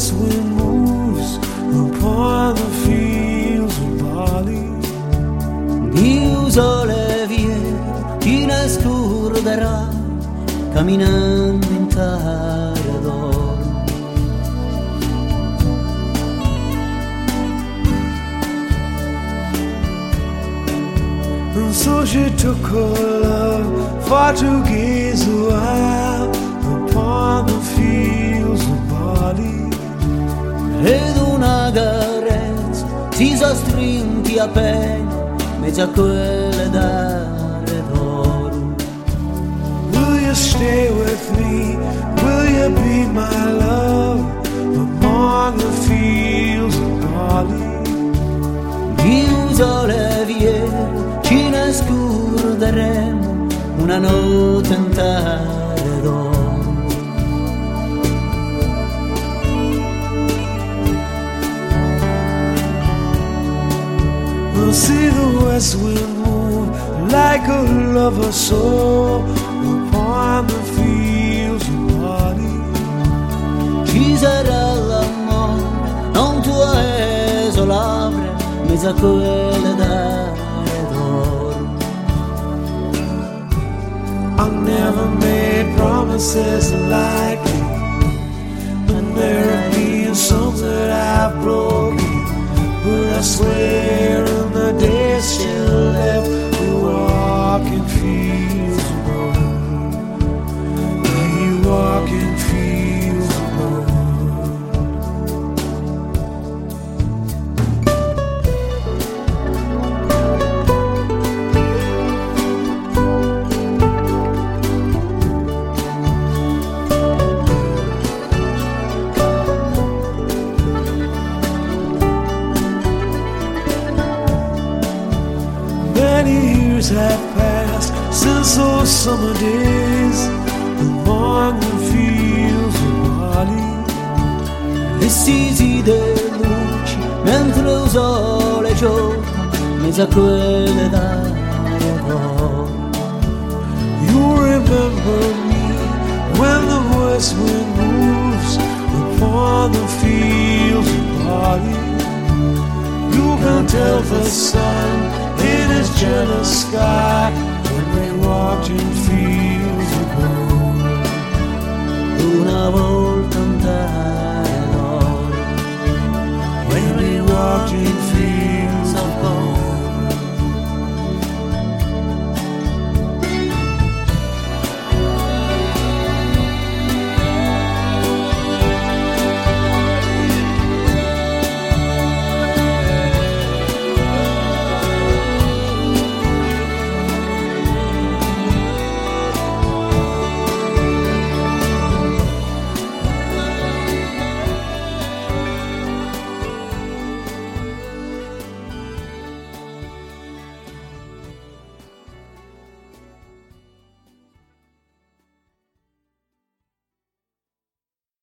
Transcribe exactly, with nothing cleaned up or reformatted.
west wind moves upon the fields of barley. Chiuso le vie, chi ne scorderà, camminando in terra d'oro. And so she took her love for to gaze a while upon the fields of barley. Ed una carezza si sostrinti a pena mezzo a quelle dare d'oro. Will you stay with me? Will you be my love among the fields of barley? Chiuso le vie, ci ne scorderemo una notte intera d'oro. We'll see the west wind move like a lover soul upon the fields of barley. Ci sarà l'amore, non tuo esolabile, mezzo a quelle dare d'oro. I never made promises like you, and there have been some that I've broken, but I swear in the days she left, we walk in fields of gold. We walk in fields of gold. Many years have passed since those summer days among the fields of barley. Vestiti di luci mentre lo sole giorna mezzo a quelle dare d'oro. You remember me when the west wind moves upon the fields of barley. You can tell the sun in his jealous sky when we walked in